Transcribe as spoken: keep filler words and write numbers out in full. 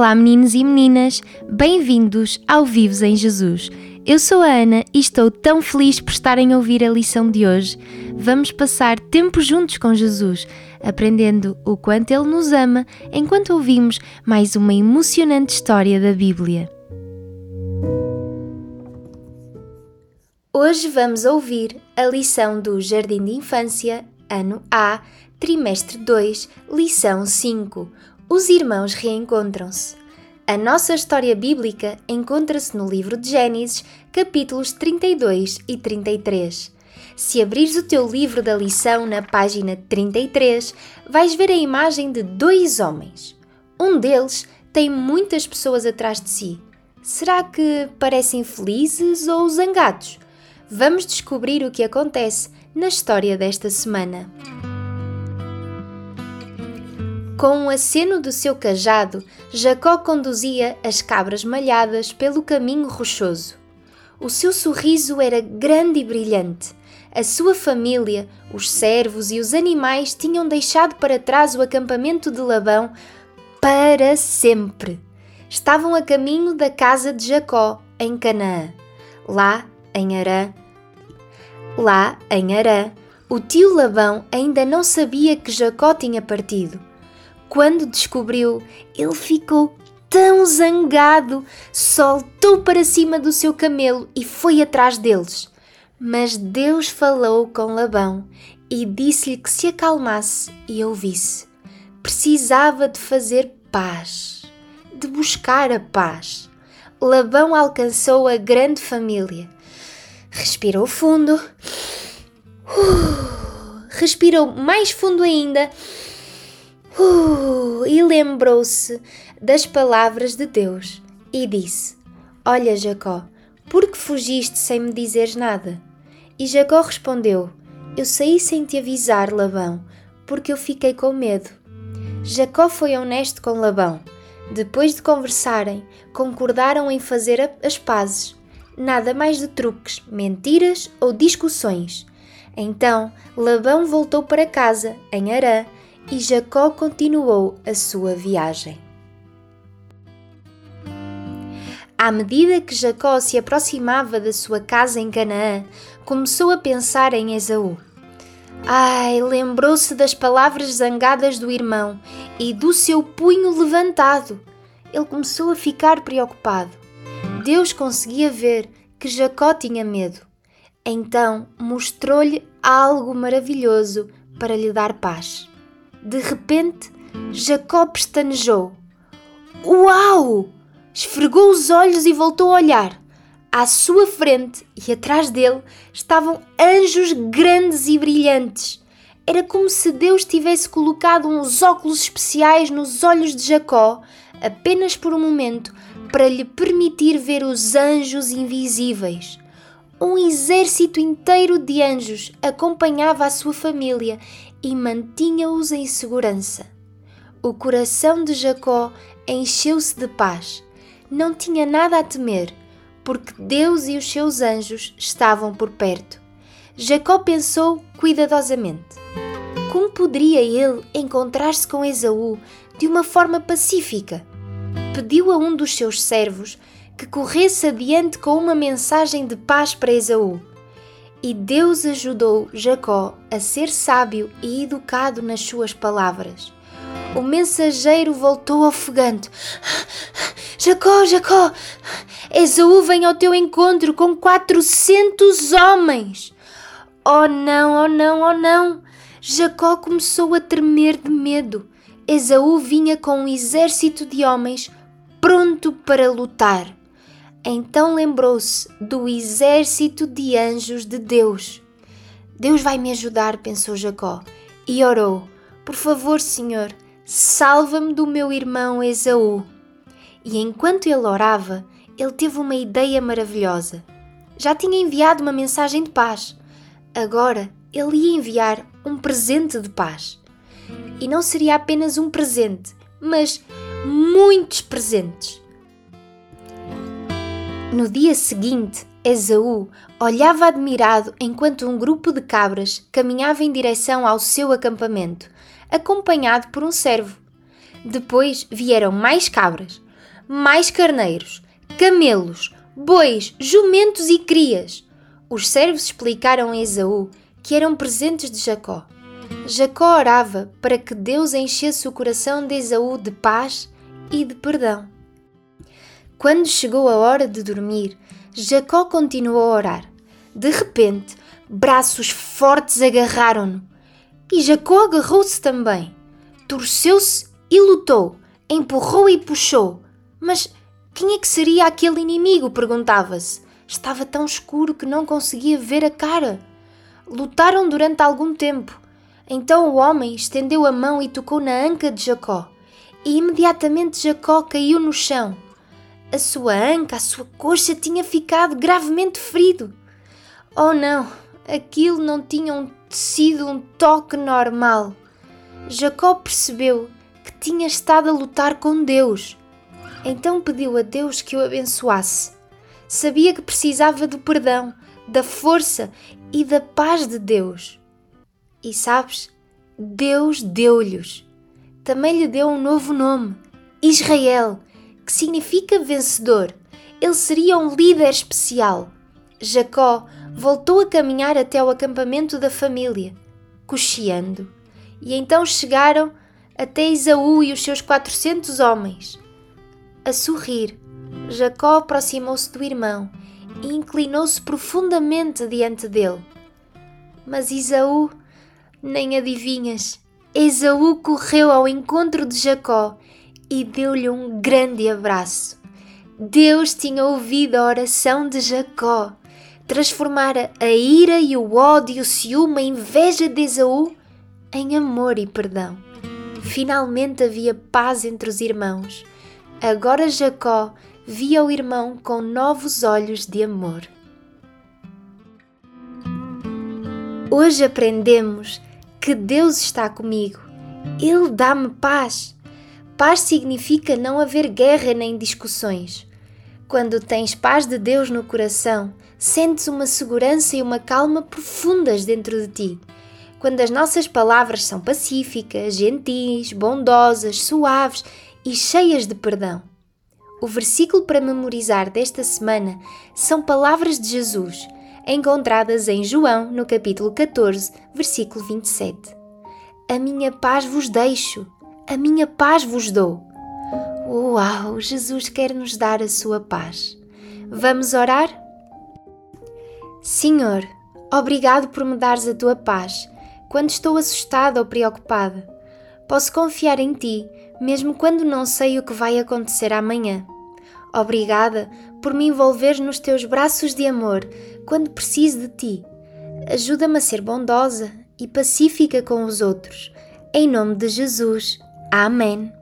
Olá meninos e meninas, bem-vindos ao Vivos em Jesus. Eu sou a Ana e estou tão feliz por estarem a ouvir a lição de hoje. Vamos passar tempo juntos com Jesus, aprendendo o quanto Ele nos ama, enquanto ouvimos mais uma emocionante história da Bíblia. Hoje vamos ouvir a lição do Jardim de Infância, ano A, trimestre dois, lição cinco. Os irmãos reencontram-se. A nossa história bíblica encontra-se no livro de Gênesis, capítulos trinta e dois e trinta e três. Se abrires o teu livro da lição na página trinta e três, vais ver a imagem de dois homens. Um deles tem muitas pessoas atrás de si. Será que parecem felizes ou zangados? Vamos descobrir o que acontece na história desta semana. Com o aceno do seu cajado, Jacó conduzia as cabras malhadas pelo caminho rochoso. O seu sorriso era grande e brilhante. A sua família, os servos e os animais tinham deixado para trás o acampamento de Labão para sempre. Estavam a caminho da casa de Jacó, em Canaã. Lá, em Harã, lá, em Harã, o tio Labão ainda não sabia que Jacó tinha partido. Quando descobriu, ele ficou tão zangado, saltou para cima do seu camelo e foi atrás deles. Mas Deus falou com Labão e disse-lhe que se acalmasse e ouvisse. Precisava de fazer paz, de buscar a paz. Labão alcançou a grande família. Respirou fundo, uh, respirou mais fundo ainda. Uh, e lembrou-se das palavras de Deus e disse: Olha, Jacó, por que fugiste sem me dizeres nada? E Jacó respondeu: Eu saí sem te avisar, Labão, porque eu fiquei com medo. Jacó foi honesto com Labão. Depois de conversarem, concordaram em fazer as pazes. Nada mais de truques, mentiras ou discussões. Então Labão voltou para casa, em Harã, e Jacó continuou a sua viagem. À medida que Jacó se aproximava da sua casa em Canaã, começou a pensar em Esaú. Ai, lembrou-se das palavras zangadas do irmão e do seu punho levantado. Ele começou a ficar preocupado. Deus conseguia ver que Jacó tinha medo. Então mostrou-lhe algo maravilhoso para lhe dar paz. De repente, Jacó pestanejou. Uau! Esfregou os olhos e voltou a olhar. À sua frente e atrás dele estavam anjos grandes e brilhantes. Era como se Deus tivesse colocado uns óculos especiais nos olhos de Jacó, apenas por um momento, para lhe permitir ver os anjos invisíveis. Um exército inteiro de anjos acompanhava a sua família e mantinha-os em segurança. O coração de Jacó encheu-se de paz. Não tinha nada a temer, porque Deus e os seus anjos estavam por perto. Jacó pensou cuidadosamente. Como poderia ele encontrar-se com Esaú de uma forma pacífica? Pediu a um dos seus servos que corresse adiante com uma mensagem de paz para Esaú. E Deus ajudou Jacó a ser sábio e educado nas suas palavras. O mensageiro voltou ofegante. Jacó, Jacó, Esaú vem ao teu encontro com quatrocentos homens. Oh não, oh não, oh não. Jacó começou a tremer de medo. Esaú vinha com um exército de homens pronto para lutar. Então lembrou-se do exército de anjos de Deus. Deus vai me ajudar, pensou Jacó, e orou: Por favor, Senhor, salva-me do meu irmão Esaú. E enquanto ele orava, ele teve uma ideia maravilhosa. Já tinha enviado uma mensagem de paz. Agora ele ia enviar um presente de paz. E não seria apenas um presente, mas muitos presentes. No dia seguinte, Esaú olhava admirado enquanto um grupo de cabras caminhava em direção ao seu acampamento, acompanhado por um servo. Depois vieram mais cabras. mais carneiros, camelos, bois, jumentos e crias. Os servos explicaram a Esaú que eram presentes de Jacó. Jacó orava para que Deus enchesse o coração de Esaú de paz e de perdão. Quando chegou a hora de dormir, Jacó continuou a orar. De repente, braços fortes agarraram-no. E Jacó agarrou-se também. Torceu-se e lutou, empurrou e puxou. Mas quem é que seria aquele inimigo? Perguntava-se. Estava tão escuro que não conseguia ver a cara. Lutaram durante algum tempo. Então o homem estendeu a mão e tocou na anca de Jacó. E imediatamente Jacó caiu no chão. A sua anca, a sua coxa tinha ficado gravemente ferido. Oh não, aquilo não tinha um, sido um toque normal. Jacó percebeu que tinha estado a lutar com Deus. Então pediu a Deus que o abençoasse. Sabia que precisava do perdão, da força e da paz de Deus. E sabes, Deus deu-lhes. Também lhe deu um novo nome, Israel, que significa vencedor. Ele seria um líder especial. Jacó voltou a caminhar até o acampamento da família, cocheando. E então chegaram até Esaú e os seus quatrocentos homens. A sorrir, Jacó aproximou-se do irmão e inclinou-se profundamente diante dele. Mas Esaú, nem adivinhas, Esaú correu ao encontro de Jacó e deu-lhe um grande abraço. Deus tinha ouvido a oração de Jacó. Transformara a ira e o ódio, o ciúme, a inveja de Esaú em amor e perdão. Finalmente havia paz entre os irmãos. Agora Jacó via o irmão com novos olhos de amor. Hoje aprendemos que Deus está comigo. Ele dá-me paz. Paz significa não haver guerra nem discussões. Quando tens paz de Deus no coração, sentes uma segurança e uma calma profundas dentro de ti. Quando as nossas palavras são pacíficas, gentis, bondosas, suaves e cheias de perdão. O versículo para memorizar desta semana são palavras de Jesus, encontradas em João, no capítulo catorze, versículo vinte e sete. A minha paz vos deixo, a minha paz vos dou. Uau! Jesus quer nos dar a sua paz. Vamos orar? Senhor, obrigado por me dares a tua paz quando estou assustada ou preocupada. Posso confiar em ti, mesmo quando não sei o que vai acontecer amanhã. Obrigada por me envolver nos teus braços de amor quando preciso de ti. Ajuda-me a ser bondosa e pacífica com os outros. Em nome de Jesus. Amém.